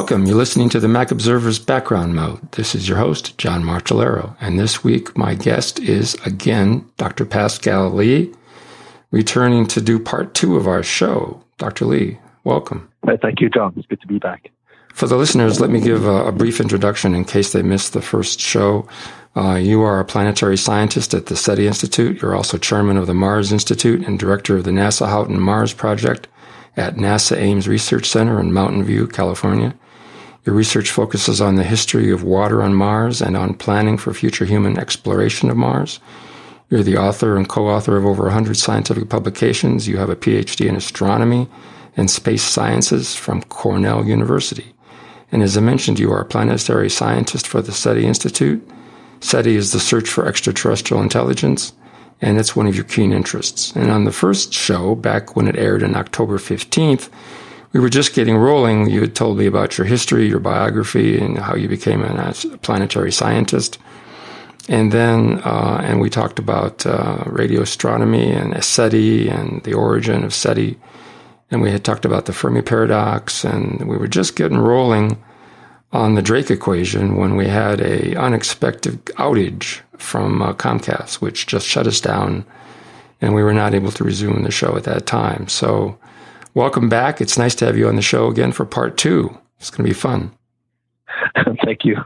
Welcome. You're listening to the Mac Observer's Background Mode. This is your host, John Martellero. And this week, my guest is, again, Dr. Pascal Lee, returning to do part 2 of our show. Dr. Lee, welcome. Thank you, John. It's good to be back. For the listeners, let me give a brief introduction in case they missed the first show. You are a planetary scientist at the SETI Institute. You're also chairman of the Mars Institute and director of the NASA Houghton Mars Project at NASA Ames Research Center in Mountain View, California. Your research focuses on the history of water on Mars and on planning for future human exploration of Mars. You're the author and co-author of over 100 scientific publications. You have a PhD in astronomy and space sciences from Cornell University. And as I mentioned, you are a planetary scientist for the SETI Institute. SETI is the search for extraterrestrial intelligence, and it's one of your keen interests. And on the first show, back when it aired on October 15th, we were just getting rolling. You had told me about your history, your biography, and how you became a planetary scientist. And then, and we talked about radio astronomy and SETI and the origin of SETI. And we had talked about the Fermi paradox, and we were just getting rolling on the Drake equation when we had a unexpected outage from Comcast, which just shut us down, and we were not able to resume the show at that time. So welcome back. It's nice to have you on the show again for part 2. It's going to be fun. Thank you.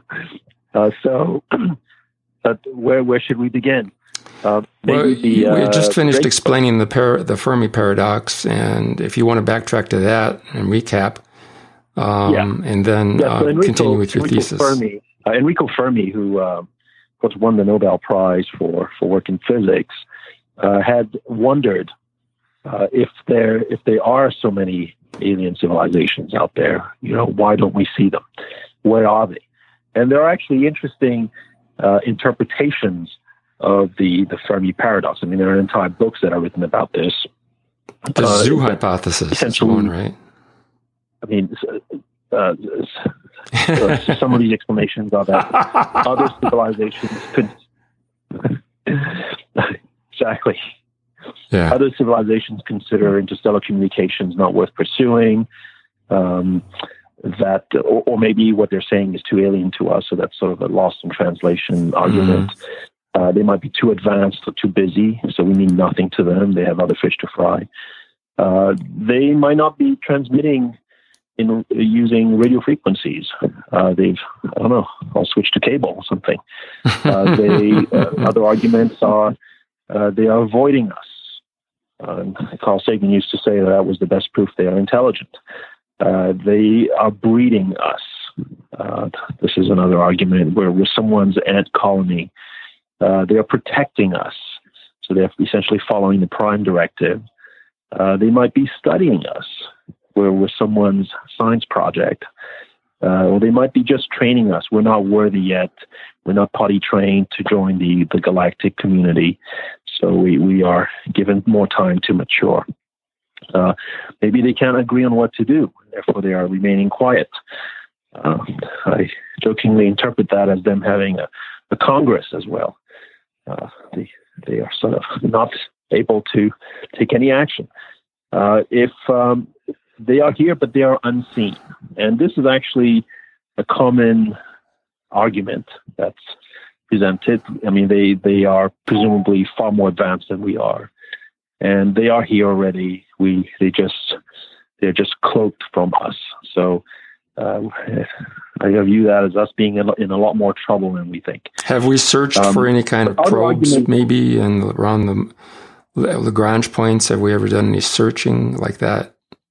Where should we begin? We just finished explaining the Fermi paradox, and if you want to backtrack to that and recap, and then continue with your thesis. Enrico Fermi, who won the Nobel Prize for work in physics, had wondered if there are so many alien civilizations out there, why don't we see them? Where are they? And there are actually interesting interpretations of the Fermi paradox. I mean, there are entire books that are written about this. The zoo hypothesis is one, right? I mean, some of these explanations are that other civilizations could... Exactly. Yeah. Other civilizations consider interstellar communications not worth pursuing, that, or maybe what they're saying is too alien to us, so that's sort of a lost in translation argument. They might be too advanced or too busy, so we mean nothing to them. They have other fish to fry. They might not be transmitting using radio frequencies. I don't know, I'll switch to cable or something. Other arguments are they are avoiding us. Carl Sagan used to say that was the best proof they are intelligent. They are breeding us. This is another argument where we're someone's ant colony. They are protecting us. So they're essentially following the prime directive. They might be studying us, where we're someone's science project. Or they might be just training us. We're not worthy yet. We're not potty trained to join the galactic community. So we are given more time to mature. Maybe they can't agree on what to do. Therefore, they are remaining quiet. I jokingly interpret that as them having a Congress as well. They are sort of not able to take any action. If they are here, but they are unseen. And this is actually a common argument that's presented. I mean, they are presumably far more advanced than we are. And they are here already. They're just cloaked from us. So I view that as us being in a lot more trouble than we think. Have we searched for any kind of probes, maybe, around the Lagrange points? Have we ever done any searching like that?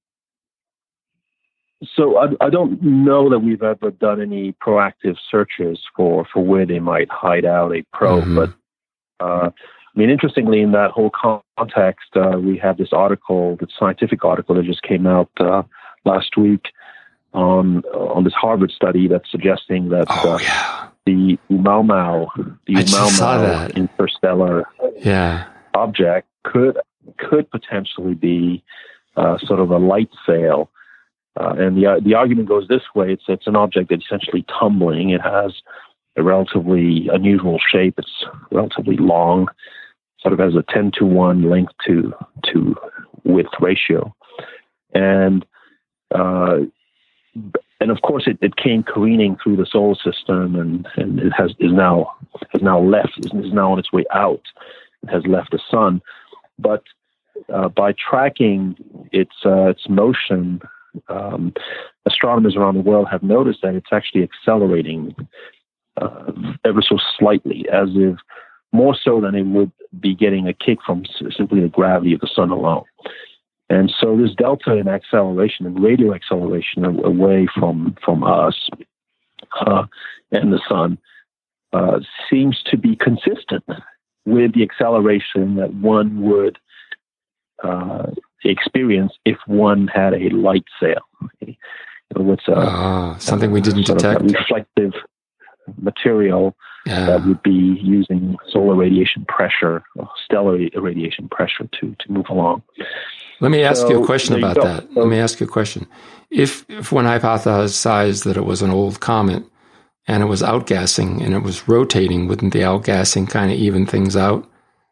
So I don't know that we've ever done any proactive searches for where they might hide out a probe. Mm-hmm. But I mean, interestingly, in that whole context, we have this article, the scientific article that just came out last week on this Harvard study that's suggesting that the Oumuamua interstellar object could potentially be sort of a light sail. And the argument goes this way: it's an object that's essentially tumbling. It has a relatively unusual shape. It's relatively long, sort of has a 10-to-1 length to width ratio, and of course, it came careening through the solar system, and it is now on its way out. It has left the sun, but by tracking its motion, astronomers around the world have noticed that it's actually accelerating ever so slightly, as if more so than it would be getting a kick from simply the gravity of the sun alone. And so this delta in acceleration and radio acceleration away from us and the sun seems to be consistent with the acceleration that one would experience if one had a light sail. Okay? Something we didn't detect. Reflective material that would be using solar radiation pressure, or stellar radiation pressure to move along. Let me ask you a question about that. Let me ask you a question. If one hypothesized that it was an old comet and it was outgassing and it was rotating, wouldn't the outgassing kind of even things out?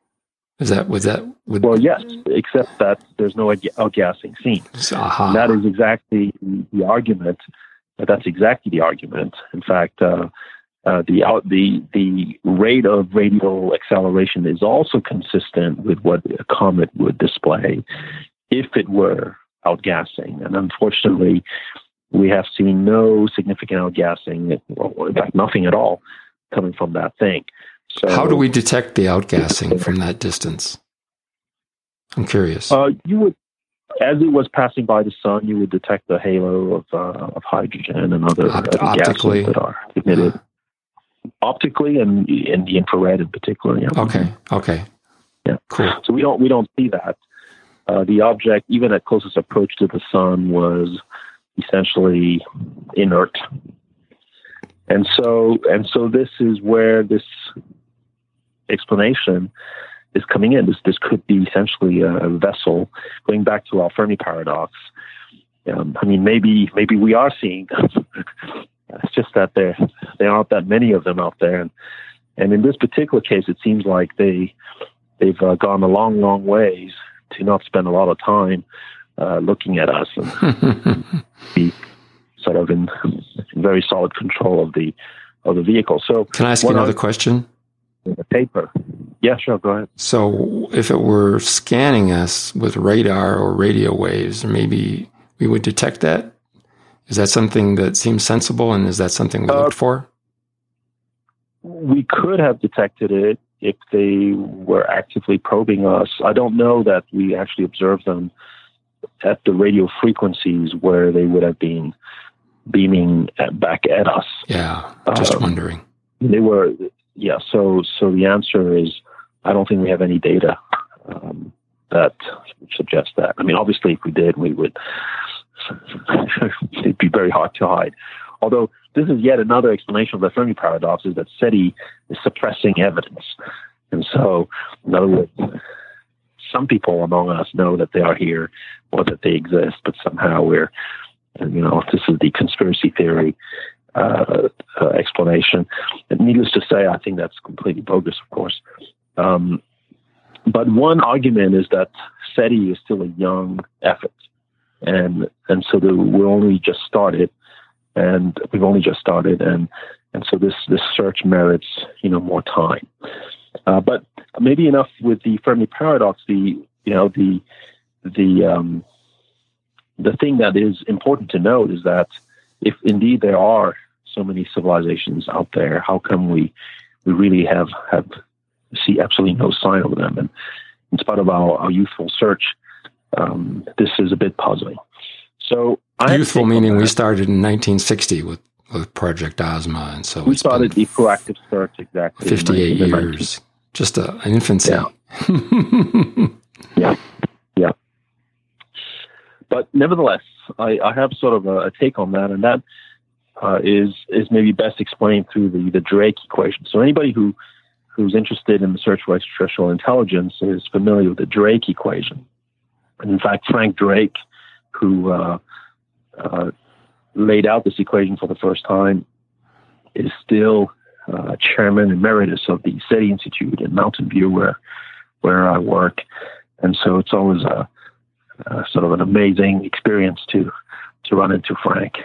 Well, yes, except that there's no outgassing seen. Uh-huh. That is exactly the argument. That's exactly the argument. In fact, the rate of radial acceleration is also consistent with what a comet would display if it were outgassing. And unfortunately, we have seen no significant outgassing, or in fact, nothing at all coming from that thing. So, how do we detect the outgassing from that distance? I'm curious. You would, as it was passing by the sun, you would detect the halo of hydrogen and other gases that are emitted. Optically and in the infrared in particular. Yeah. Okay. Yeah. Cool. So we don't see that. The object, even at closest approach to the sun, was essentially inert. And so this is where this explanation is coming in. This could be essentially a vessel. Going back to our Fermi paradox, maybe we are seeing them. It's just that there aren't that many of them out there, and in this particular case, it seems like they've gone a long ways to not spend a lot of time looking at us and be sort of in very solid control of the vehicle. So, can I ask you another question? In the paper. Yeah, sure, go ahead. So if it were scanning us with radar or radio waves, maybe we would detect that? Is that something that seems sensible, and is that something we looked for? We could have detected it if they were actively probing us. I don't know that we actually observed them at the radio frequencies where they would have been beaming back at us. Yeah, just wondering. They were... Yeah, so the answer is I don't think we have any data that suggests that. I mean, obviously, if we did, we would. It'd be very hard to hide. Although this is yet another explanation of the Fermi paradox: is that SETI is suppressing evidence, and so, in other words, some people among us know that they are here or that they exist, but somehow we're, this is the conspiracy theory explanation. And needless to say, I think that's completely bogus, of course. But one argument is that SETI is still a young effort, and so we've only just started, and so this search merits more time. But maybe enough with the Fermi paradox. The thing that is important to note is that if indeed there are so many civilizations out there, how come we really see absolutely no sign of them? And in spite of our youthful search, this is a bit puzzling. So youthful meaning we started in 1960 with Project Ozma, and so we started the proactive search exactly 58 years, just an infancy. Yeah. Yeah. But nevertheless, I have sort of a take on that, and that is maybe best explained through the Drake equation. So anybody who's interested in the search for extraterrestrial intelligence is familiar with the Drake equation. And in fact, Frank Drake, who laid out this equation for the first time, is still chairman emeritus of the SETI Institute in Mountain View, where I work. And so it's always sort of an amazing experience to run into Frank.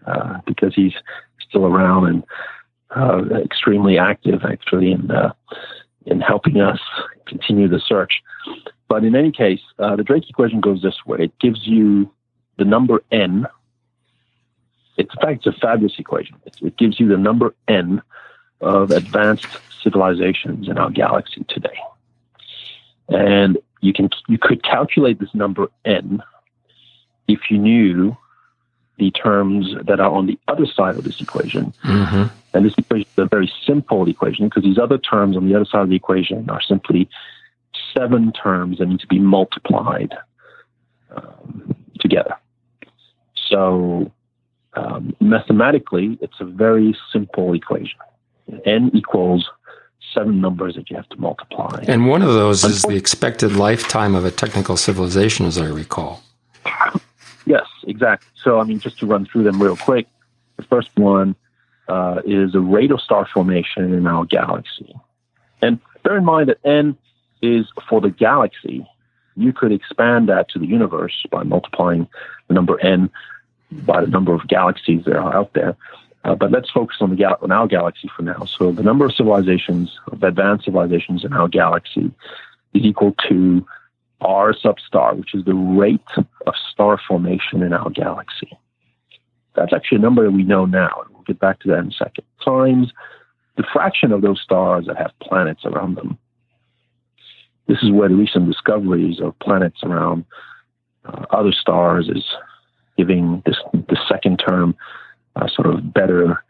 because he's still around and extremely active, actually, in helping us continue the search. But in any case, the Drake equation goes this way. It gives you the number n. In fact, it's a fabulous equation. It gives you the number n of advanced civilizations in our galaxy today. And you could calculate this number n if you knew the terms that are on the other side of this equation. Mm-hmm. And this equation is a very simple equation because these other terms on the other side of the equation are simply 7 terms that need to be multiplied together. So mathematically, it's a very simple equation. N equals 7 numbers that you have to multiply. And one of those is the expected lifetime of a technical civilization, as I recall. Yes, exactly. So, I mean, just to run through them real quick, the first one is a rate of star formation in our galaxy. And bear in mind that n is for the galaxy. You could expand that to the universe by multiplying the number n by the number of galaxies that are out there. But let's focus on our galaxy for now. So the number of civilizations, of advanced civilizations in our galaxy, is equal to R sub star, which is the rate of star formation in our galaxy. That's actually a number that we know now. We'll get back to that in a second. Times the fraction of those stars that have planets around them. This is where the recent discoveries of planets around other stars is giving this second term sort of better.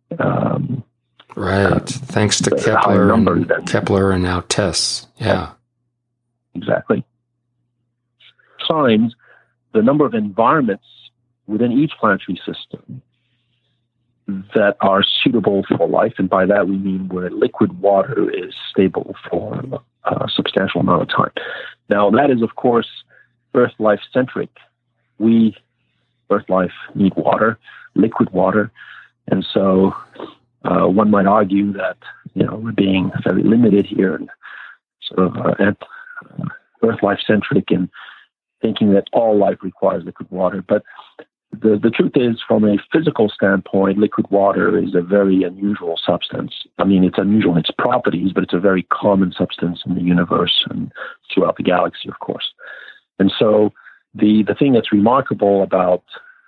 Right. Thanks to Kepler and now TESS. Yeah. Exactly. Times the number of environments within each planetary system that are suitable for life. And by that, we mean where liquid water is stable for a substantial amount of time. Now, that is, of course, Earth life centric. We, Earth life, need water, liquid water. And so one might argue that, we're being very limited here and sort of Earth life centric and thinking that all life requires liquid water. But the truth is, from a physical standpoint, liquid water is a very unusual substance. I mean, it's unusual in its properties, but it's a very common substance in the universe and throughout the galaxy, of course. And so the thing that's remarkable about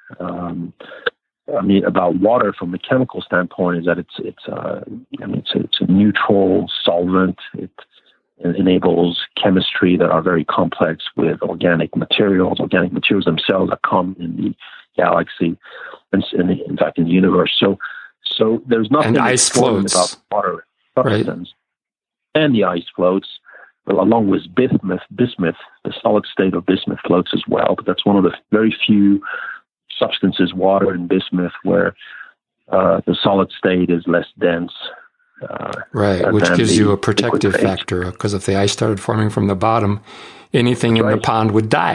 water from a chemical standpoint is that it's a neutral solvent. It enables chemistry that are very complex with organic materials. Organic materials themselves are common in the galaxy, and in fact in the universe. So there's nothing and ice floats about water substance, right? And the ice floats, along with bismuth. The solid state of bismuth floats as well. But that's one of the very few substances, water and bismuth, where the solid state is less dense. Right, which gives you a protective factor, because if the ice started forming from the bottom, anything in the pond would die.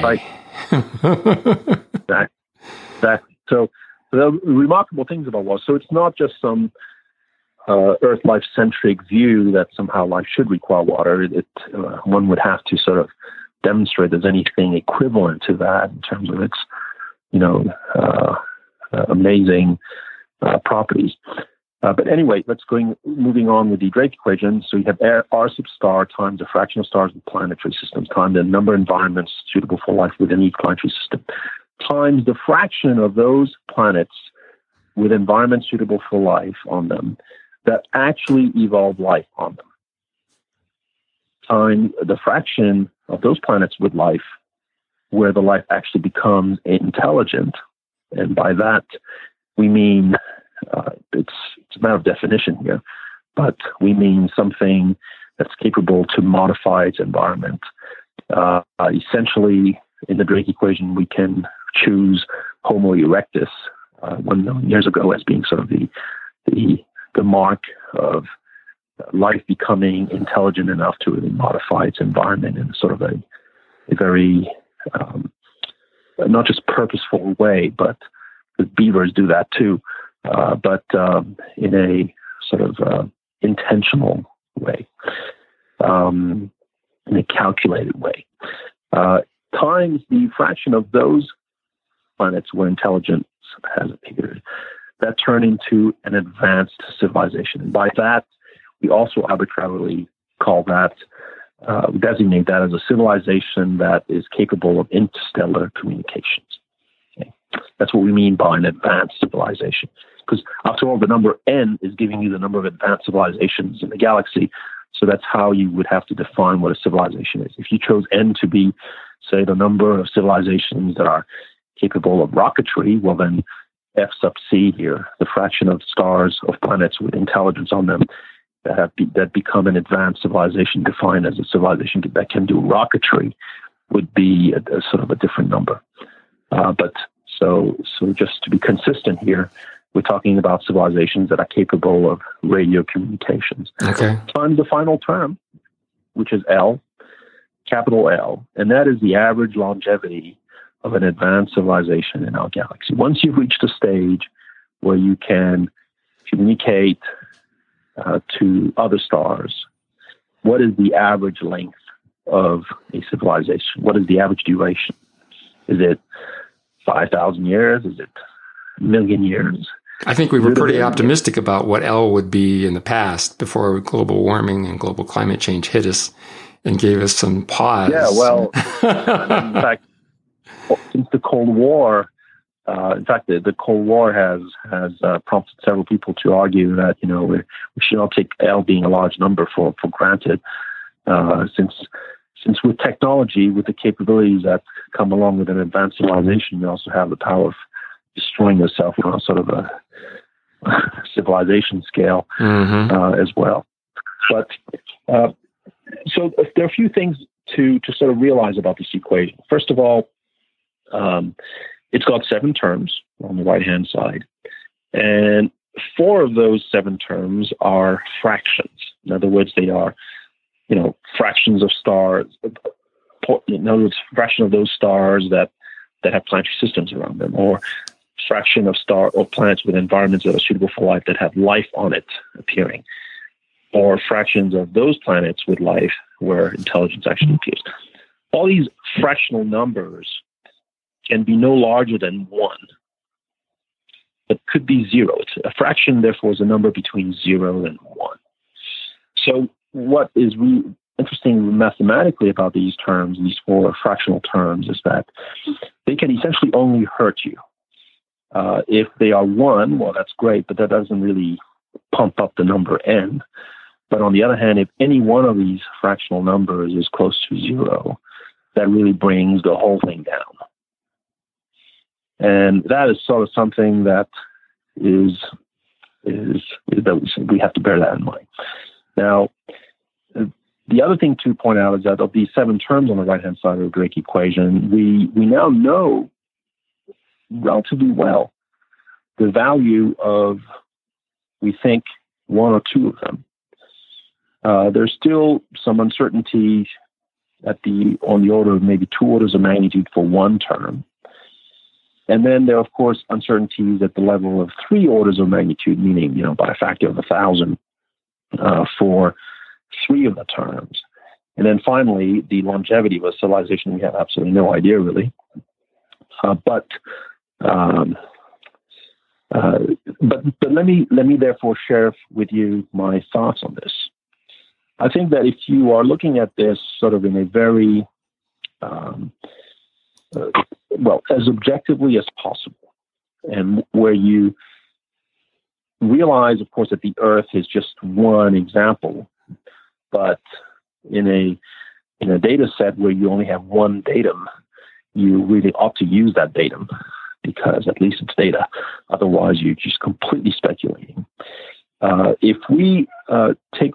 Right. Exactly. So the remarkable things about water. So it's not just some Earth life-centric view that somehow life should require water. One would have to sort of demonstrate there's anything equivalent to that in terms of its, amazing properties. But anyway, moving on with the Drake equation. So you have R sub star times the fraction of stars in the planetary system times the number of environments suitable for life within each planetary system times the fraction of those planets with environments suitable for life on them that actually evolve life on them times the fraction of those planets with life where the life actually becomes intelligent. And by that, we mean it's a matter of definition here, but we mean something that's capable to modify its environment. Essentially, in the Drake equation, we can choose Homo erectus 1 million years ago as being sort of the mark of life becoming intelligent enough to really modify its environment in sort of a very not just purposeful way, but the beavers do that too. But in a sort of intentional way, in a calculated way, times the fraction of those planets where intelligence has appeared, that turn into an advanced civilization. And by that, we also arbitrarily call that, designate that as a civilization that is capable of interstellar communications. Okay? That's what we mean by an advanced civilization. Because after all, the number n is giving you the number of advanced civilizations in the galaxy. So that's how you would have to define what a civilization is. If you chose n to be, say, the number of civilizations that are capable of rocketry, well then F sub c here, the fraction of stars, of planets with intelligence on them that become an advanced civilization defined as a civilization that can do rocketry, would be a sort of a different number. But so just to be consistent here, we're talking about civilizations that are capable of radio communications. Okay. Times the final term, which is L, capital L, and that is the average longevity of an advanced civilization in our galaxy. Once you've reached a stage where you can communicate to other stars, what is the average length of a civilization? What is the average duration? Is it 5,000 years? Is it a million years? I think we were pretty optimistic about what L would be in the past before global warming and global climate change hit us and gave us some pause. Yeah, well, in fact, since the Cold War, the Cold War has prompted several people to argue that we should not take L being a large number for granted, since with technology, with the capabilities that come along with an advanced civilization, you also have the power of destroying yourself on a sort of a civilization scale as well. But so there are a few things to sort of realize about this equation. First of all, it's got 7 terms on the right-hand side, and 4 of those 7 terms are fractions. In other words, they are, fractions of stars. In other words, fraction of those stars that have planetary systems around them, or fraction of star or planets with environments that are suitable for life that have life on it appearing, or fractions of those planets with life where intelligence actually appears. All these fractional numbers can be no larger than 1, but could be 0. A fraction, therefore, is a number between 0 and 1. So what is interesting mathematically about these terms, these 4 fractional terms, is that they can essentially only hurt you. If they are 1, well, that's great, but that doesn't really pump up the number n. But on the other hand, if any one of these fractional numbers is close to 0, that really brings the whole thing down. And that is sort of something that is that we have to bear that in mind. Now, the other thing to point out is that of these 7 terms on the right-hand side of the Drake equation, we now know relatively well the value of, we think, 1 or 2 of them. There's still some uncertainty on the order of maybe 2 orders of magnitude for 1 term. And then there are, of course, uncertainties at the level of 3 orders of magnitude, meaning, by a factor of 1,000 for 3 of the terms. And then finally, the longevity of a civilization, we have absolutely no idea, really. But let me therefore share with you my thoughts on this. I think that if you are looking at this sort of in a very as objectively as possible, and where you realize, of course, that the Earth is just one example, but in a data set where you only have one datum, you really ought to use that datum, because at least it's data. Otherwise, you're just completely speculating. If we take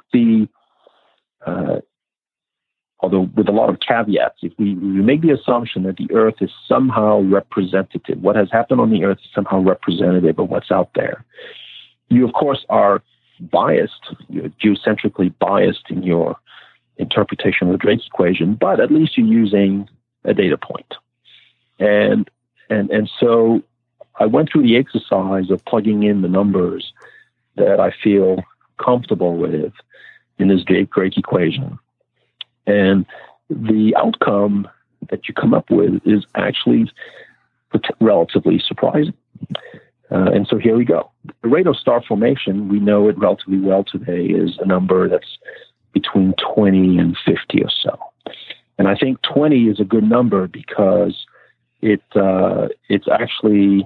although with a lot of caveats, if we make the assumption that the Earth is somehow representative, what has happened on the Earth is somehow representative of what's out there, you, of course, are biased, you're geocentrically biased in your interpretation of the Drake equation, but at least you're using a data point. And so I went through the exercise of plugging in the numbers that I feel comfortable with in this Drake equation. And the outcome that you come up with is actually relatively surprising. And so here we go. The rate of star formation, we know it relatively well today, is a number that's between 20 and 50 or so. And I think 20 is a good number because it's actually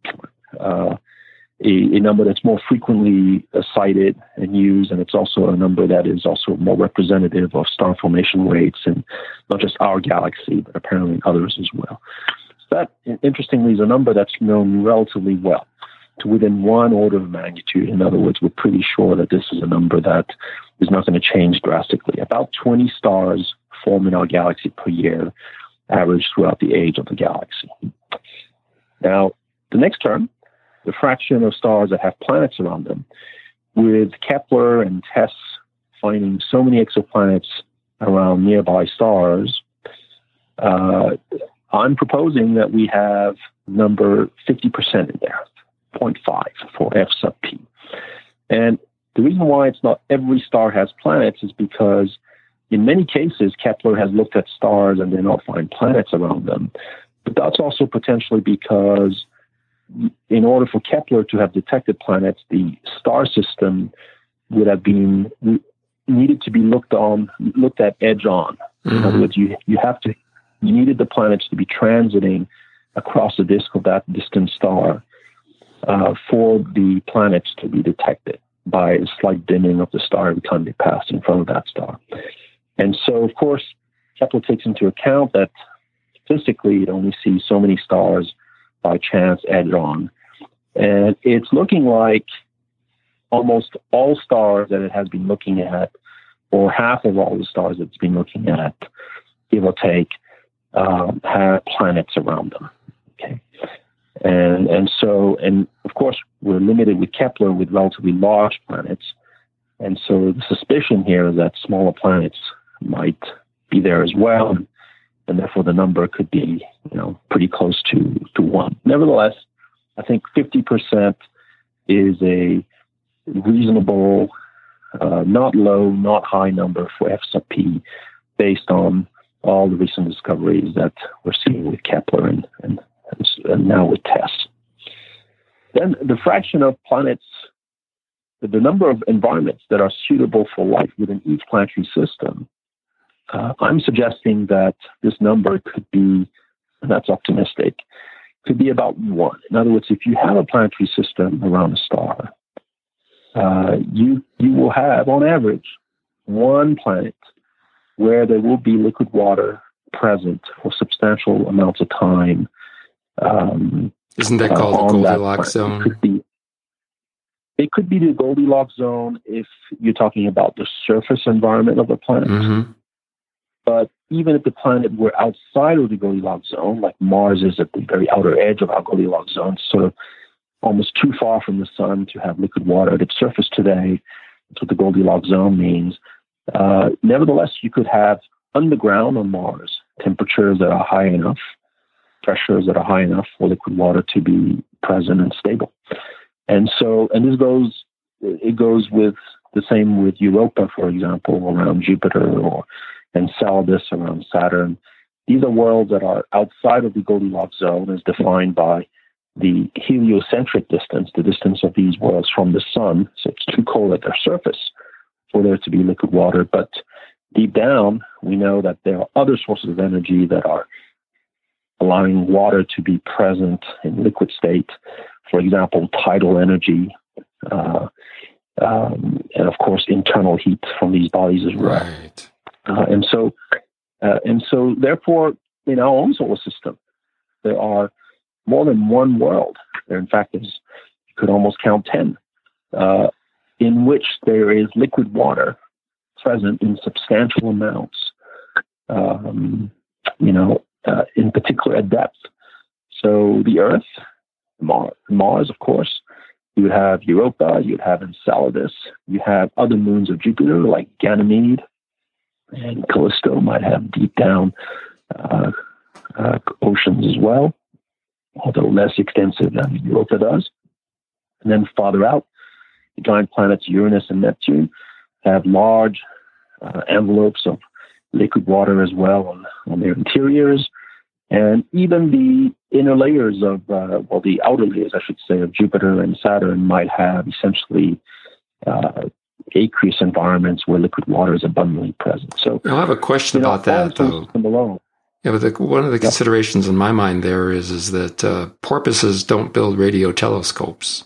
a number that's more frequently cited and used, and it's also a number that is also more representative of star formation rates in not just our galaxy, but apparently in others as well. So that, interestingly, is a number that's known relatively well, to within one order of magnitude. In other words, we're pretty sure that this is a number that is not going to change drastically. About 20 stars form in our galaxy per year, averaged throughout the age of the galaxy. Now, the next term, the fraction of stars that have planets around them, with Kepler and TESS finding so many exoplanets around nearby stars, I'm proposing that we have number 50% in there, 0.5 for F sub p. And the reason why it's not every star has planets is because in many cases, Kepler has looked at stars and did not find planets around them. But that's also potentially because in order for Kepler to have detected planets, the star system would have been needed to be looked at edge on. Mm-hmm. In other words, you needed the planets to be transiting across the disk of that distant star for the planets to be detected by a slight dimming of the star every time they passed in front of that star. And so, of course, Kepler takes into account that statistically it only sees so many stars by chance added on. And it's looking like almost all stars that it has been looking at, or half of all the stars that it's been looking at, give or take, have planets around them. Okay. And so of course, we're limited with Kepler with relatively large planets. And so the suspicion here is that smaller planets might be there as well. And therefore the number could be, pretty close to 1. Nevertheless, I think 50% is a reasonable, not low, not high number for F sub p, based on all the recent discoveries that we're seeing with Kepler and now with TESS. Then the fraction of planets, the number of environments that are suitable for life within each planetary system, I'm suggesting that this number could be, and that's optimistic, could be about 1. In other words, if you have a planetary system around a star, you will have, on average, 1 planet where there will be liquid water present for substantial amounts of time. Isn't that called the Goldilocks zone? It could be the Goldilocks zone if you're talking about the surface environment of the planet. Mm-hmm. But even if the planet were outside of the Goldilocks zone, like Mars is at the very outer edge of our Goldilocks zone, sort of almost too far from the sun to have liquid water at its surface today, that's what the Goldilocks zone means. Nevertheless, you could have underground on Mars temperatures that are high enough, pressures that are high enough for liquid water to be present and stable. And so, it goes with the same with Europa, for example, around Jupiter, or Enceladus around Saturn. These are worlds that are outside of the Goldilocks zone, as defined by the heliocentric distance, the distance of these worlds from the sun. So it's too cold at their surface for there to be liquid water. But deep down, we know that there are other sources of energy that are allowing water to be present in liquid state. For example, tidal energy, and of course, internal heat from these bodies as well. Right. And so, therefore, in our own solar system, there are more than one world. There, in fact, you could almost count 10, in which there is liquid water present in substantial amounts. In particular at depth. So the Earth, Mars, of course. You would have Europa. You would have Enceladus. You have other moons of Jupiter, like Ganymede. And Callisto might have deep down oceans as well, although less extensive than Europa does. And then farther out, the giant planets Uranus and Neptune have large envelopes of liquid water as well on their interiors. And even inner layers of, the outer layers, I should say, of Jupiter and Saturn might have essentially aqueous environments where liquid water is abundantly present. So I have a question about that, though. Yeah, but one of the considerations in my mind there is that porpoises don't build radio telescopes.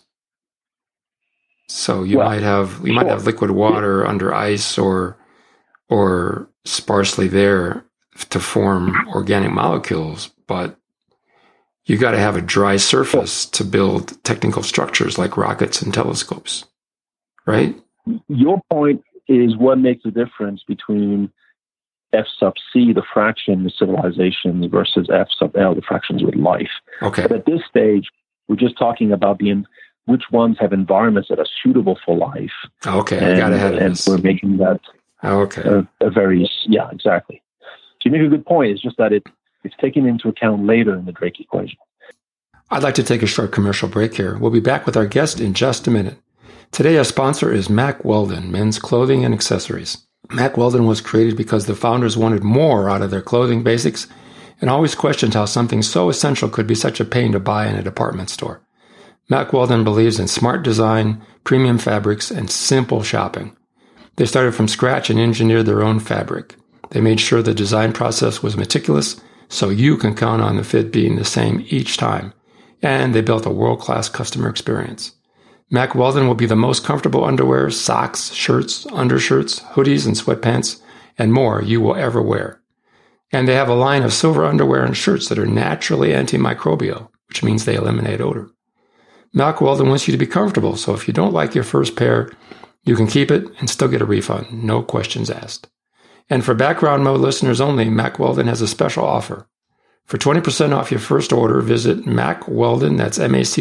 So you might have liquid water under ice or sparsely there to form organic molecules, but you got to have a dry surface to build technical structures like rockets and telescopes, right? Your point is what makes the difference between F sub C, the fraction of civilizations, versus F sub L, the fractions with life. Okay. But at this stage, we're just talking about which ones have environments that are suitable for life. Okay, I got ahead of this. And we're making that a very, exactly. So you make a good point. It's just that it's taken into account later in the Drake equation. I'd like to take a short commercial break here. We'll be back with our guest in just a minute. Today, our sponsor is Mack Weldon, men's clothing and accessories. Mack Weldon was created because the founders wanted more out of their clothing basics and always questioned how something so essential could be such a pain to buy in a department store. Mack Weldon believes in smart design, premium fabrics, and simple shopping. They started from scratch and engineered their own fabric. They made sure the design process was meticulous, so you can count on the fit being the same each time. And they built a world-class customer experience. Mack Weldon will be the most comfortable underwear, socks, shirts, undershirts, hoodies, and sweatpants, and more you will ever wear. And they have a line of silver underwear and shirts that are naturally antimicrobial, which means they eliminate odor. Mack Weldon wants you to be comfortable, so if you don't like your first pair, you can keep it and still get a refund, no questions asked. And for Background Mode listeners only, Mack Weldon has a special offer. For 20% off your first order, visit Mack Weldon, that's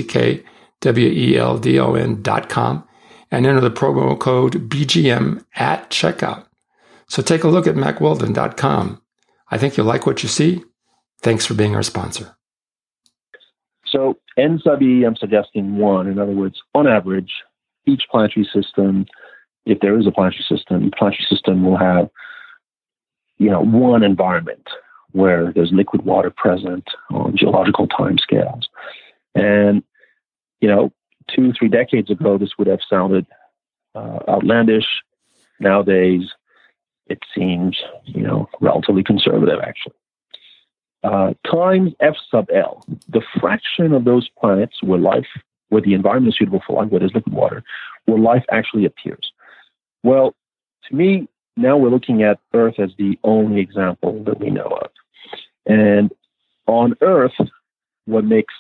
MackWeldon.com, and enter the promo code BGM at checkout. So take a look at MackWeldon.com. I think you'll like what you see. Thanks for being our sponsor. So N sub E, I'm suggesting 1. In other words, on average, each planetary system, if there is a planetary system will have, one environment where there's liquid water present on geological timescales. And, 2-3 decades ago, this would have sounded outlandish. Nowadays, it seems, relatively conservative, actually. Times F sub L, the fraction of those planets where the environment is suitable for life, where there's liquid water, where life actually appears. Well, to me, now we're looking at Earth as the only example that we know of. And on Earth, what makes,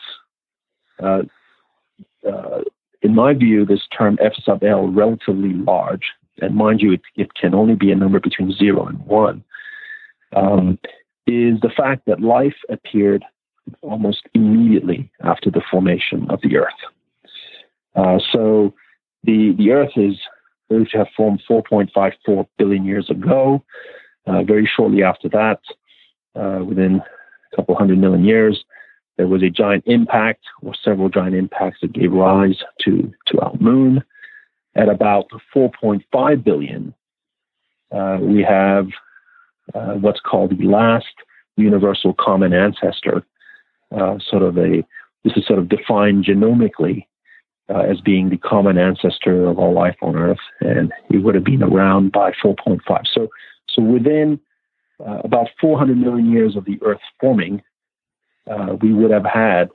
in my view, this term F sub L relatively large, and mind you, it can only be a number between 0 and 1, is the fact that life appeared almost immediately after the formation of the Earth. So the Earth is believed to have formed 4.54 billion years ago. Very shortly after that, within a couple 100 million years, there was a giant impact, or several giant impacts that gave rise to our moon. At about 4.5 billion, we have what's called the last universal common ancestor. This is sort of defined genomically as being the common ancestor of all life on Earth, and he would have been around by 4.5. So within about 400 million years of the Earth forming, we would have had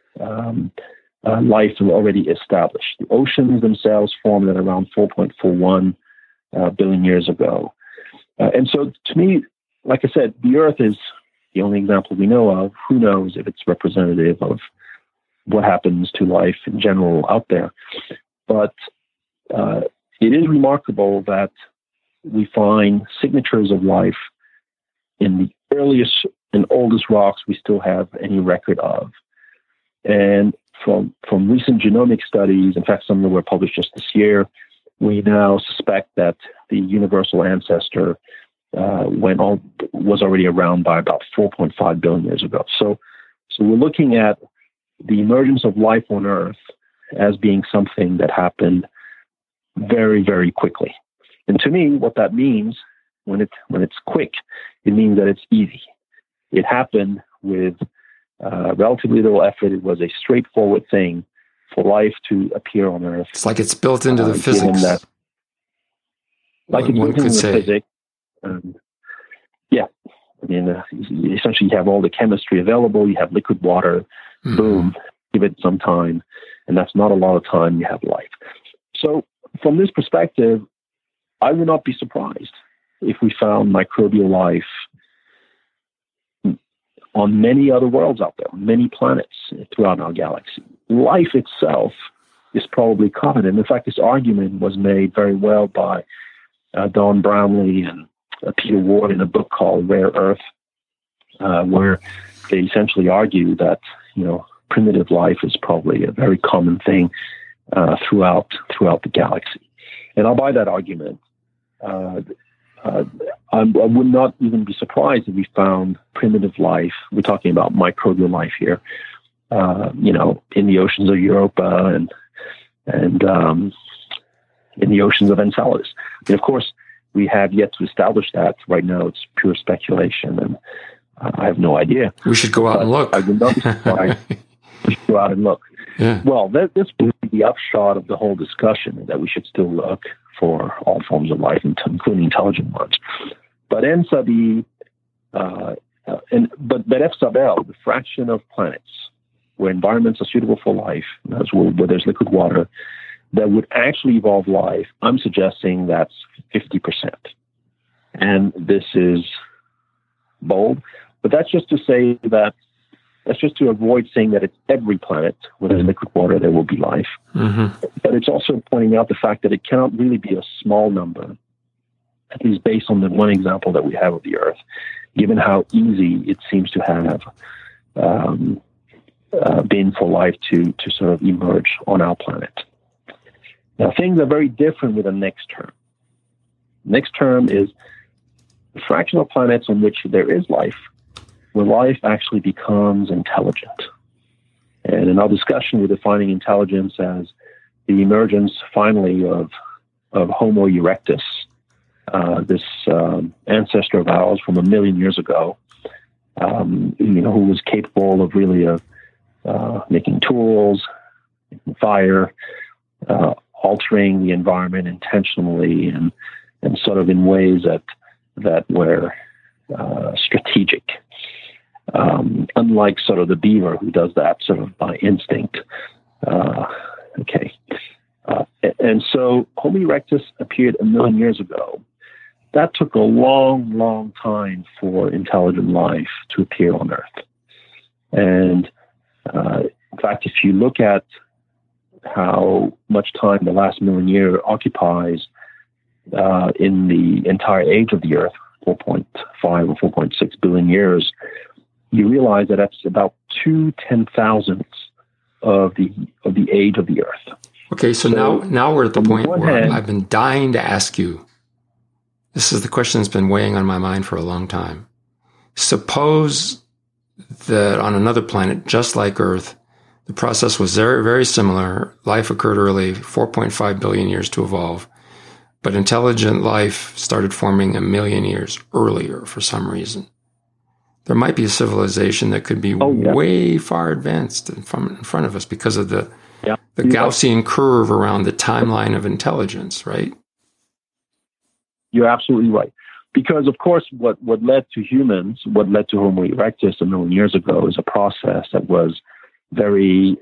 life already established. The oceans themselves formed at around 4.41 billion years ago. And so to me, like I said, the Earth is the only example we know of. Who knows if it's representative of what happens to life in general out there. But it is remarkable that we find signatures of life in the earliest and oldest rocks we still have any record of. And from recent genomic studies, in fact, some of them were published just this year, we now suspect that the universal ancestor was already around by about 4.5 billion years ago. So we're looking at the emergence of life on Earth as being something that happened very, very quickly. And to me, what that means, when it's quick, it means that it's easy. It happened with relatively little effort. It was a straightforward thing for life to appear on Earth. It's like it's built into the physics. Like it's built into the physics. Yeah. I mean, essentially you have all the chemistry available. You have liquid water. Mm-hmm. Boom. Give it some time. And that's not a lot of time. You have life. So from this perspective, I would not be surprised if we found microbial life on many other worlds out there, on many planets throughout our galaxy. Life itself is probably common. And in fact, this argument was made very well by Don Brownlee and Peter Ward in a book called Rare Earth, where they essentially argue that, primitive life is probably a very common thing throughout the galaxy. And I'll buy that argument. I would not even be surprised if we found primitive life. We're talking about microbial life here, in the oceans of Europa and in the oceans of Enceladus. And of course, we have yet to establish that. Right now, it's pure speculation, and I have no idea. We should go out and look. I would not be surprised. We should go out and look. Yeah. Well, this would be the upshot of the whole discussion, that we should still look for all forms of life, including intelligent ones. But N sub E, but F sub L, the fraction of planets where environments are suitable for life, where there's liquid water, that would actually evolve life, I'm suggesting that's 50%. And this is bold, but that's just to avoid saying that it's every planet where there's liquid water, there will be life. Mm-hmm. But it's also pointing out the fact that it cannot really be a small number, at least based on the one example that we have of the Earth, given how easy it seems to have been for life to sort of emerge on our planet. Now, things are very different with the next term. Next term is the fraction of planets on which there is life, where life actually becomes intelligent. And in our discussion, we're defining intelligence as the emergence, finally, of Homo erectus, this ancestor of ours from 1 million years ago, who was capable of really making tools, making fire, altering the environment intentionally and sort of in ways that were strategic. Unlike sort of the beaver, who does that sort of by instinct. And so Homo erectus appeared 1 million years ago. That took a long, long time for intelligent life to appear on Earth. And in fact, if you look at how much time the last 1 million years occupies in the entire age of the Earth, 4.5 or 4.6 billion years, you realize that that's about 2/10,000ths of the age of the Earth. Okay, so now we're at the point where I've been dying to ask you. This is the question that's been weighing on my mind for a long time. Suppose that on another planet, just like Earth, the process was very, very similar. Life occurred early, 4.5 billion years to evolve. But intelligent life started forming 1 million years earlier for some reason. There might be a civilization that could be way far advanced in front of us because of the Gaussian curve around the timeline of intelligence, right? You're absolutely right. Because, of course, what led to humans, what led to Homo erectus 1 million years ago is a process that was very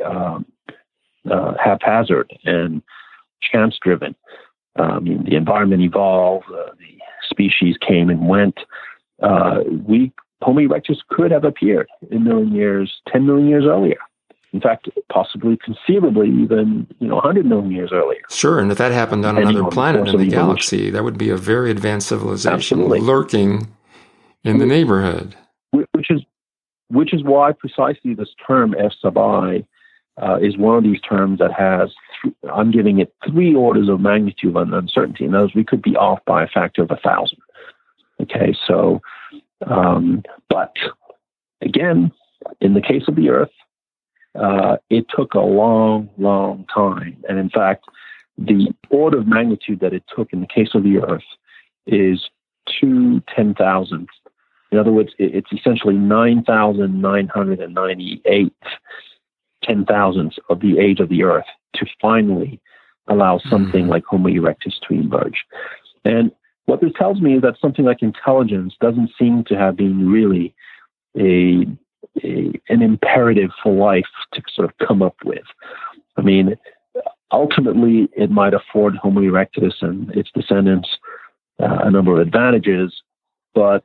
haphazard and chance-driven. The environment evolved, the species came and went. Homo erectus could have appeared 1 million years, 10 million years earlier. In fact, possibly, conceivably, even 100 million years earlier. Sure, and if that happened on another planet in the galaxy, that would be a very advanced civilization lurking in the neighborhood. Which is why precisely this term F sub I is one of these terms that has, I'm giving it 3 orders of magnitude of uncertainty. In other words, we could be off by a factor of 1,000. Okay, so, but again, in the case of the Earth, it took a long, long time. And in fact, the order of magnitude that it took in the case of the Earth is 2/10,000ths. In other words, it's essentially 9,998 10,000ths of the age of the Earth to finally allow something like Homo erectus to emerge. And what this tells me is that something like intelligence doesn't seem to have been really an imperative for life to sort of come up with. I mean, ultimately, it might afford Homo erectus and its descendants a number of advantages, but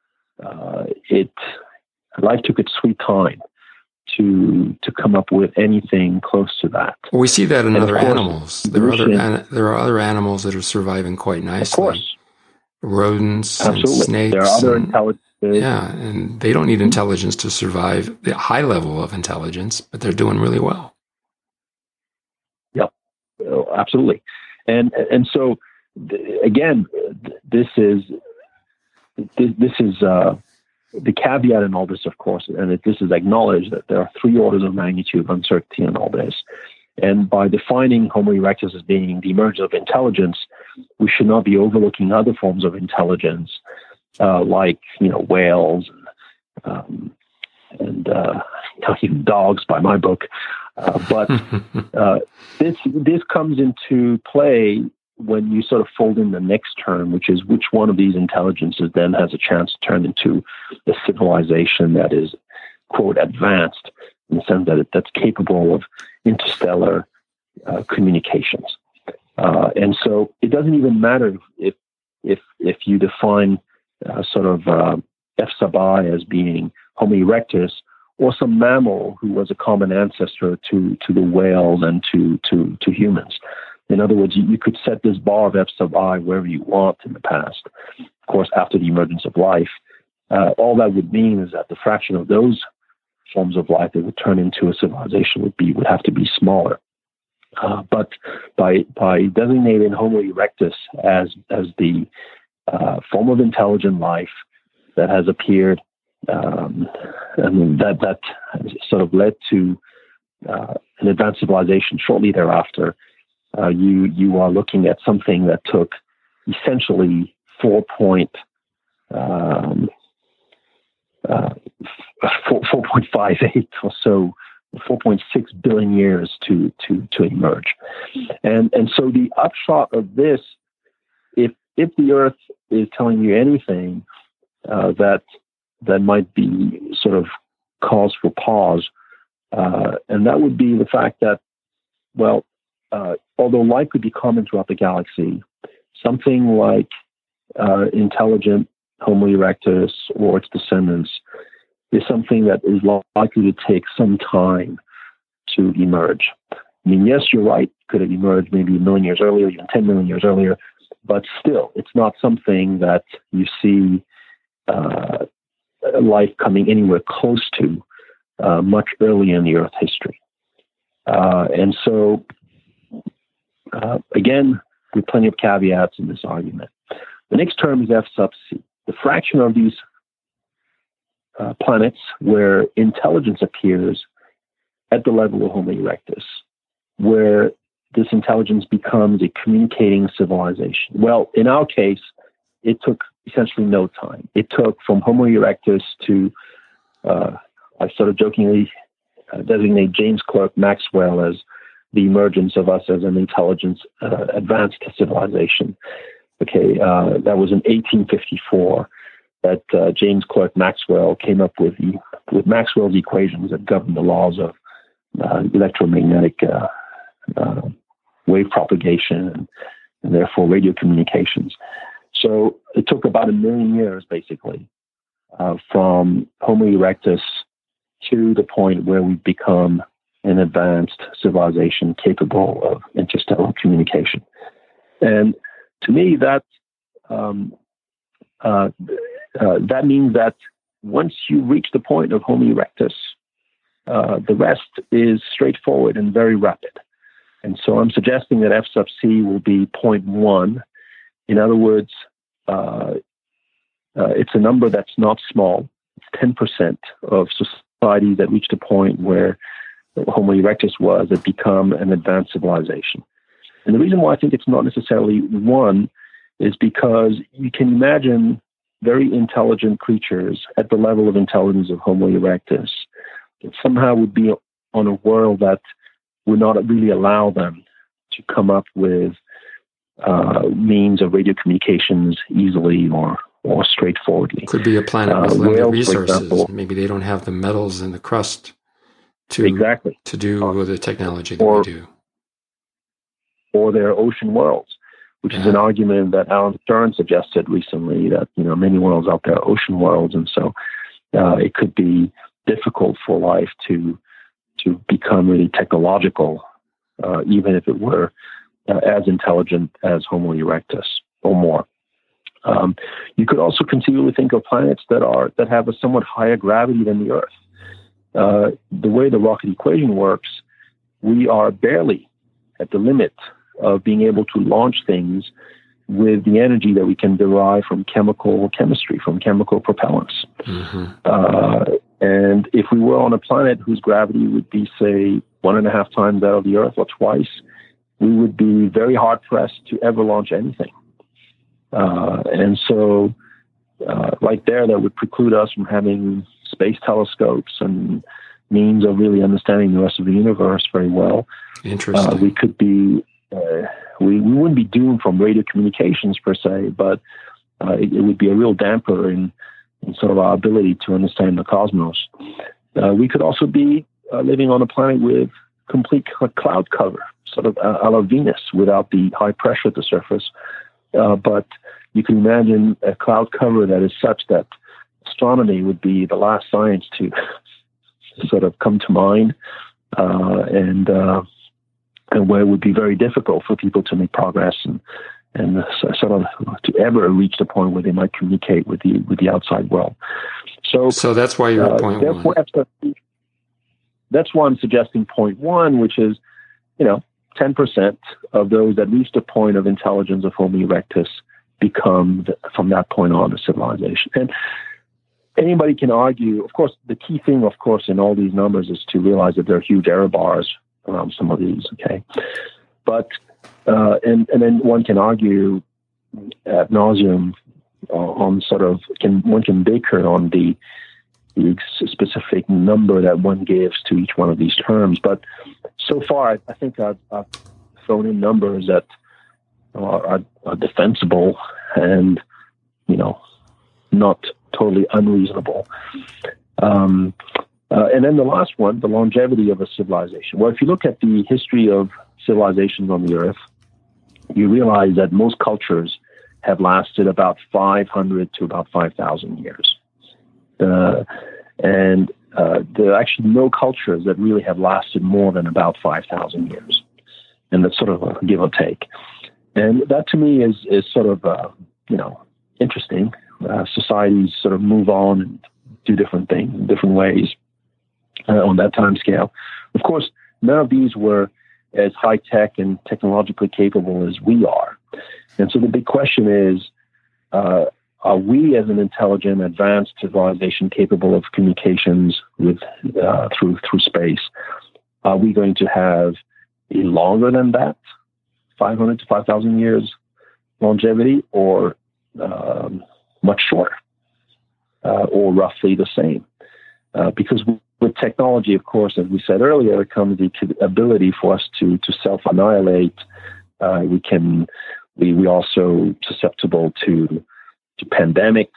life took its sweet time to come up with anything close to that. Well, we see that in other animals. There are other animals that are surviving quite nicely. Of course. Rodents Absolutely. And snakes. There are other intelligent. Yeah, and they don't need intelligence to survive the high level of intelligence, but they're doing really well. Yep, absolutely. And so, again, this is the caveat in all this, of course, and this is acknowledged that there are 3 orders of magnitude of uncertainty in all this. And by defining Homo erectus as being the emergence of intelligence, we should not be overlooking other forms of intelligence, like whales and even dogs, by my book. But this comes into play when you sort of fold in the next term, which is which one of these intelligences then has a chance to turn into a civilization that is, quote, advanced, in the sense that that's capable of interstellar communications. And so it doesn't even matter if you define sort of F sub I as being Homo erectus, or some mammal who was a common ancestor to the whales and to humans. In other words, you could set this bar of F sub I wherever you want in the past. Of course, after the emergence of life, all that would mean is that the fraction of those forms of life that would turn into a civilization would have to be smaller. But by designating Homo erectus as the form of intelligent life that has appeared, and that sort of led to an advanced civilization shortly thereafter, you are looking at something that took essentially 4.58 or so, 4.6 billion years to emerge. And so the upshot of this, if the Earth is telling you anything that might be sort of cause for pause, and that would be the fact that, well, although life could be common throughout the galaxy, something like intelligent Homo erectus or its descendants is something that is likely to take some time to emerge. I mean, yes, you're right. Could have emerged maybe 1 million years earlier, even 10 million years earlier, but still, it's not something that you see life coming anywhere close to much earlier in the Earth history. And so, again, with plenty of caveats in this argument. The next term is F sub C, the fraction of these planets where intelligence appears at the level of Homo erectus, where this intelligence becomes a communicating civilization. Well, in our case, it took essentially no time. It took from Homo erectus to, I sort of jokingly designate James Clerk Maxwell as the emergence of us as an intelligence advanced civilization. Okay, that was in 1854 that James Clerk Maxwell came up with Maxwell's equations that govern the laws of electromagnetic wave propagation and therefore radio communications. So it took about 1 million years, basically, from Homo erectus to the point where we've become an advanced civilization capable of interstellar communication. And to me, that means that once you reach the point of Homo erectus, the rest is straightforward and very rapid. And so I'm suggesting that F sub C will be 0.1. In other words, it's a number that's not small. It's 10% of societies that reached a point where Homo erectus was that become an advanced civilization. And the reason why I think it's not necessarily 1 is because you can imagine very intelligent creatures at the level of intelligence of Homo erectus that somehow would be on a world that would not really allow them to come up with means of radio communications easily or straightforwardly. Could be a planet with limited resources. Maybe they don't have the metals in the crust to do the technology that we do. Or their ocean worlds, which is an argument that Alan Stern suggested recently, that many worlds out there are ocean worlds, and so it could be difficult for life to become really technological, even if it were as intelligent as Homo erectus or more. You could also conceivably think of planets that have a somewhat higher gravity than the Earth. The way the rocket equation works, we are barely at the limit of being able to launch things with the energy that we can derive from chemical chemistry, from chemical propellants. Mm-hmm. And if we were on a planet whose gravity would be, say, 1.5 times that of the Earth or twice, we would be very hard-pressed to ever launch anything. And so right there, that would preclude us from having space telescopes and means of really understanding the rest of the universe very well. Interesting. We could be, we wouldn't be doomed from radio communications per se, but it would be a real damper in sort of our ability to understand the cosmos. We could also be living on a planet with complete cloud cover, sort of a la Venus, without the high pressure at the surface. But you can imagine a cloud cover that is such that astronomy would be the last science to sort of come to mind, and where it would be very difficult for people to make progress and sort of to ever reach the point where they might communicate with the outside world. So that's why you're at point one. That's why I'm suggesting point one, which is, 10% of those that reach the point of intelligence of Homo erectus become, from that point on, a civilization. And anybody can argue, of course, the key thing, of course, in all these numbers is to realize that there are huge error bars around some of these, okay? But, and then one can argue ad nauseum on sort of, one can bicker on the specific number that one gives to each one of these terms. But so far, I think I've thrown in numbers that are defensible and, not totally unreasonable. And then the last one, the longevity of a civilization. Well, if you look at the history of civilizations on the Earth, you realize that most cultures have lasted about 500 to about 5,000 years. And there are actually no cultures that really have lasted more than about 5,000 years. And that's sort of a give or take. And that to me is sort of, interesting. Societies sort of move on and do different things in different ways on that time scale. Of course, none of these were as high-tech and technologically capable as we are. And so the big question is, are we, as an intelligent, advanced civilization capable of communications with through space, are we going to have a longer than that, 500 to 5,000 years longevity, or much shorter, or roughly the same? Because with technology, of course, as we said earlier, it comes the ability for us to self-annihilate. We also susceptible to pandemics,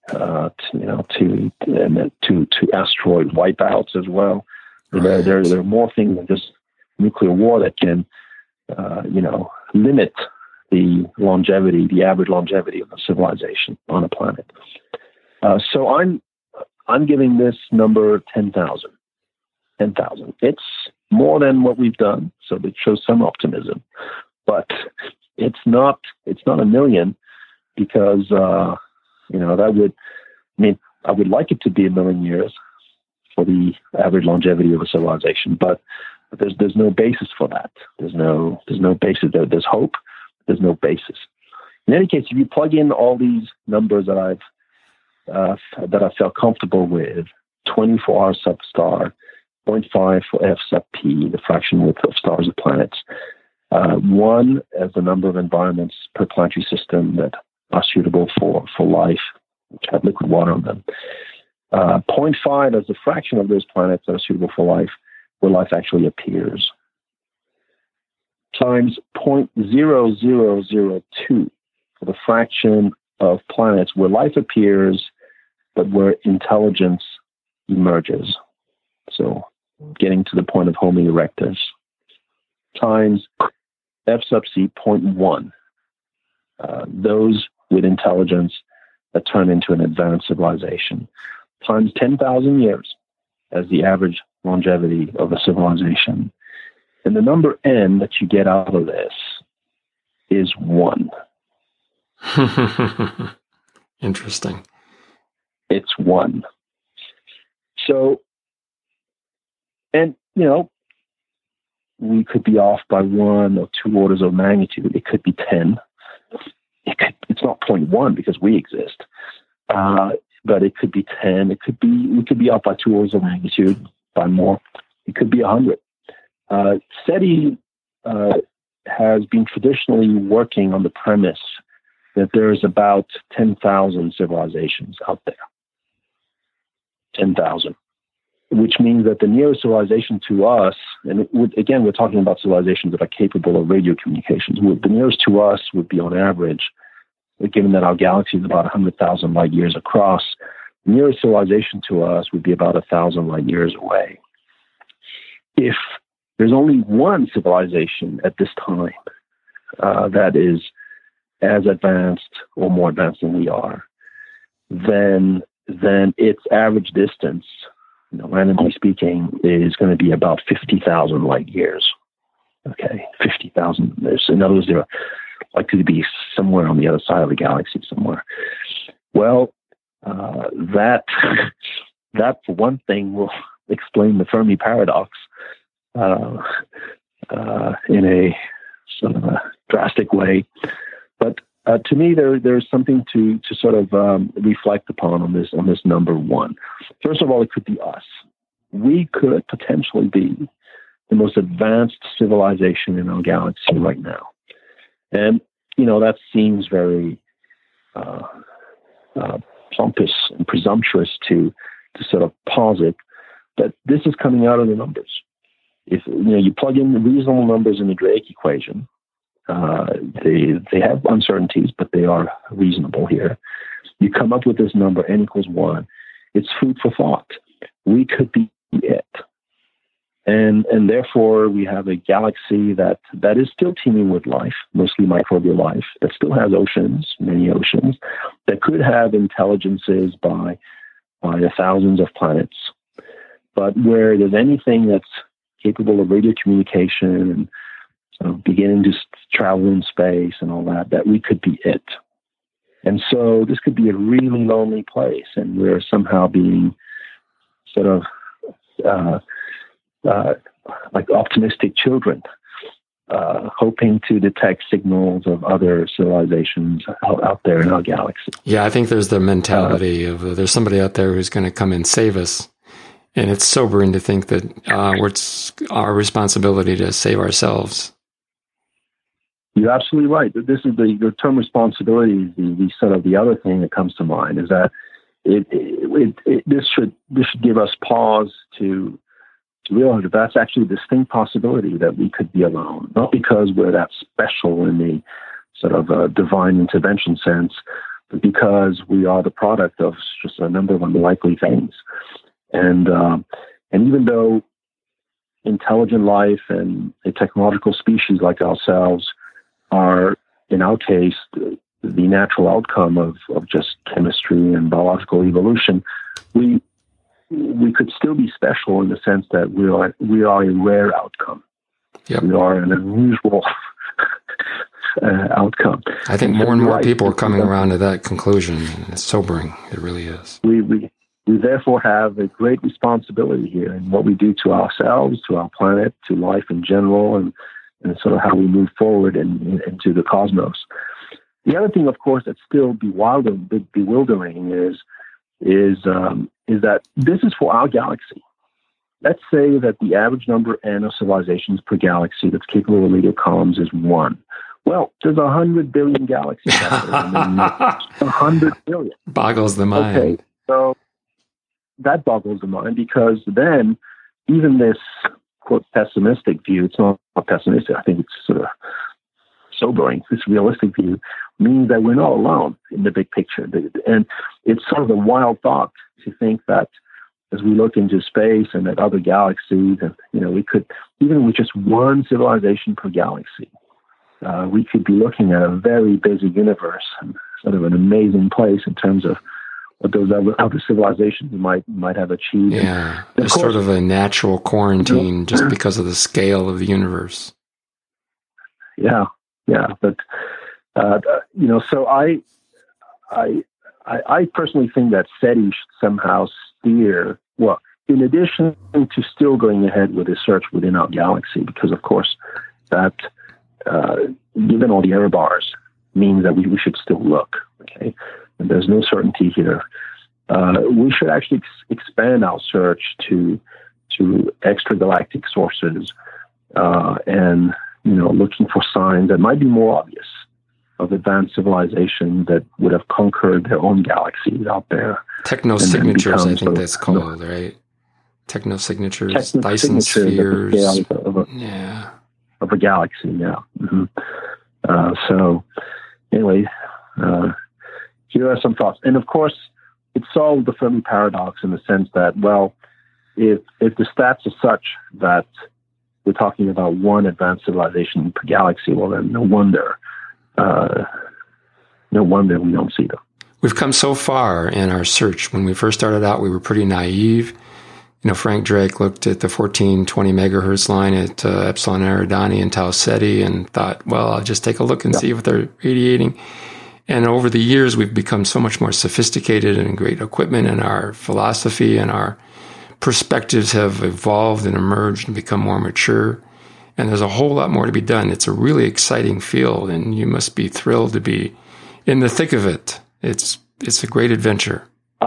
to asteroid wipeouts as well. Right. There are more things than just nuclear war that can, limit the average longevity of a civilization on a planet. So I'm giving this number 10,000. 10,000. It's more than what we've done, so it shows some optimism, but it's not a million. Because, I would like it to be 1 million years for the average longevity of a civilization, but there's no basis for that. There's no basis. There's hope. There's no basis. In any case, if you plug in all these numbers that I felt comfortable with, 20 for R sub star, 0.5 for F sub P, the fraction width of stars and planets, 1 as the number of environments per planetary system that are suitable for life which have liquid water on them. 0.5 as a fraction of those planets that are suitable for life, where life actually appears, times 0.0002 for the fraction of planets where life appears, but where intelligence emerges. So getting to the point of Homo erectus, times F sub c 0.1, those with intelligence that turn into an advanced civilization, times 10,000 years as the average longevity of a civilization. And the number n that you get out of this is 1. Interesting. It's 1. So, and, you know, we could be off by 1 or 2 orders of magnitude. It could be 10. It's not 0.1 because we exist. But it could be 10. We could be off by 2 orders of magnitude, by more. It could be 100. SETI has been traditionally working on the premise that there's about 10,000 civilizations out there. 10,000. Which means that the nearest civilization to us, and again, we're talking about civilizations that are capable of radio communications, the nearest to us would be on average, given that our galaxy is about 100,000 light years across, the nearest civilization to us would be about 1,000 light years away. If there's only one civilization at this time that is as advanced or more advanced than we are, then its average distance, randomly speaking, is going to be about 50,000 light years. Okay, 50,000. In other words, they're likely to be somewhere on the other side of the galaxy somewhere. Well, that for one thing will explain the Fermi paradox in a sort of a drastic way. But to me, there's something to sort of reflect upon on this number 1. First of all, it could be us. We could potentially be the most advanced civilization in our galaxy right now, and that seems very pompous and presumptuous to sort of posit, but this is coming out of the numbers. If you plug in reasonable numbers in the Drake equation. They have uncertainties, but they are reasonable here. You come up with this number, n equals 1. It's food for thought. We could be it. And therefore, we have a galaxy that is still teeming with life, mostly microbial life, that still has oceans, many oceans, that could have intelligences by the thousands of planets. But where there's anything that's capable of radio communication and beginning to travel in space and all that we could be it. And so this could be a really lonely place, and we're somehow being sort of like optimistic children, hoping to detect signals of other civilizations out there in our galaxy. Yeah, I think there's the mentality of there's somebody out there who's going to come and save us. And it's sobering to think that it's our responsibility to save ourselves. You're absolutely right. This is the term responsibility is the sort of the other thing that comes to mind is that this should give us pause to realize that that's actually a distinct possibility that we could be alone, not because we're that special in the sort of divine intervention sense, but because we are the product of just a number of unlikely things. And even though intelligent life and a technological species like ourselves are, in our case, the natural outcome of just chemistry and biological evolution, we could still be special in the sense that we are a rare outcome. Yep. We are an unusual outcome. I think more and more people are coming around to that conclusion. It's sobering. It really is. We therefore have a great responsibility here in what we do to ourselves, to our planet, to life in general, and sort of how we move forward into the cosmos. The other thing, of course, that's still bewildering is that this is for our galaxy. Let's say that the average number n of civilizations per galaxy that's capable of radio comms is 1. Well, there's 100 billion galaxies out there. 100 billion. Boggles the mind. Okay, so that boggles the mind, because then even this, quote, pessimistic view, it's not pessimistic, I think it's sort of sobering, this realistic view, means that we're not alone in the big picture. And it's sort of a wild thought to think that as we look into space and at other galaxies, and we could, even with just one civilization per galaxy, we could be looking at a very busy universe and sort of an amazing place in terms of what those other civilizations might have achieved. Yeah, there's sort of a natural quarantine just because of the scale of the universe. Yeah, but so I personally think that SETI should somehow steer. Well, in addition to still going ahead with the search within our galaxy, because of course that, given all the error bars, means that we should still look. Okay, and there's no certainty here. We should actually expand our search to extragalactic sources, and looking for signs that might be more obvious of advanced civilization that would have conquered their own galaxies out there. Technosignatures, I think that's called, right? Technosignatures, Dyson spheres. Of a galaxy, yeah. Mm-hmm. So anyway, here are some thoughts. And of course, it solved the Fermi paradox in the sense that, well, if the stats are such that we're talking about one advanced civilization per galaxy, well, then no wonder we don't see them. We've come so far in our search. When we first started out, we were pretty naive. Frank Drake looked at the 1420 megahertz line at Epsilon Eridani and Tau Ceti and thought, well, I'll just take a look and see what they're radiating. And over the years, we've become so much more sophisticated and great equipment, and our philosophy and our perspectives have evolved and emerged and become more mature. And there's a whole lot more to be done. It's a really exciting field, and you must be thrilled to be in the thick of it. It's a great adventure.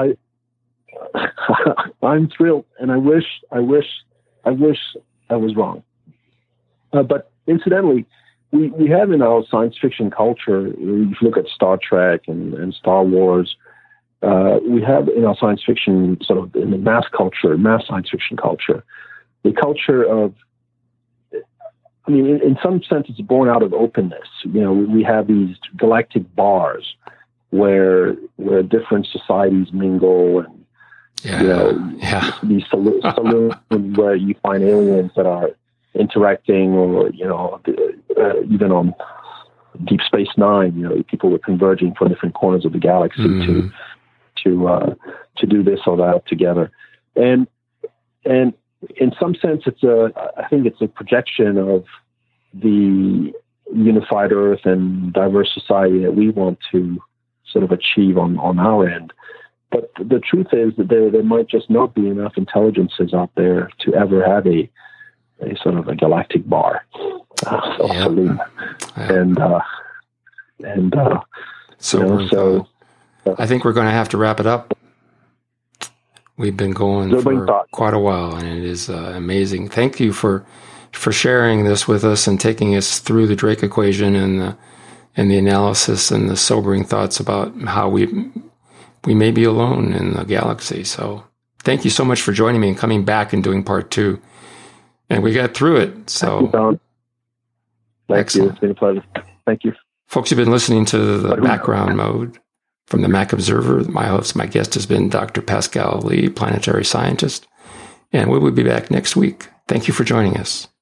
I'm thrilled, and I wish I was wrong. But incidentally, we have in our science fiction culture, if you look at Star Trek and Star Wars, we have in our science fiction, sort of in the mass science fiction culture, the culture of, in some sense, it's born out of openness. We have these galactic bars where different societies mingle, and these saloons where you find aliens that are interacting, or even on Deep Space Nine, people were converging from different corners of the galaxy to do this or that together, and in some sense, I think it's a projection of the unified Earth and diverse society that we want to sort of achieve on our end. But the truth is that there might just not be enough intelligences out there to ever have a sort of a galactic bar, saloon. So I think we're going to have to wrap it up. We've been going for quite a while, and it is amazing. Thank you for sharing this with us and taking us through the Drake equation and the analysis and the sobering thoughts about how we may be alone in the galaxy. So thank you so much for joining me and coming back and doing part 2. And we got through it. So thank you, Don. Thank you. It's been a pleasure. Thank you. Folks, you've been listening to the Background Mode from the Mac Observer. My guest has been Dr. Pascal Lee, planetary scientist. And we will be back next week. Thank you for joining us.